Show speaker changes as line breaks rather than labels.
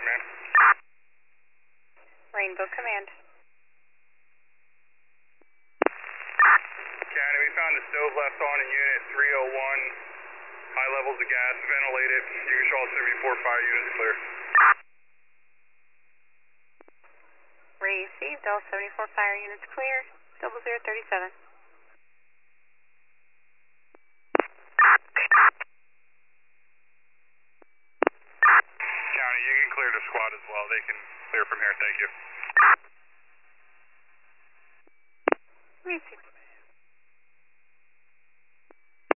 Command.
Rainbow Command.
County, we found the stove left on in unit 301. High levels of gas, ventilated. You can show all 74 fire units clear.
Received, all 74 fire units clear. 0037.
County, you can clear the squad as well. They can clear from here. Thank you.
Received.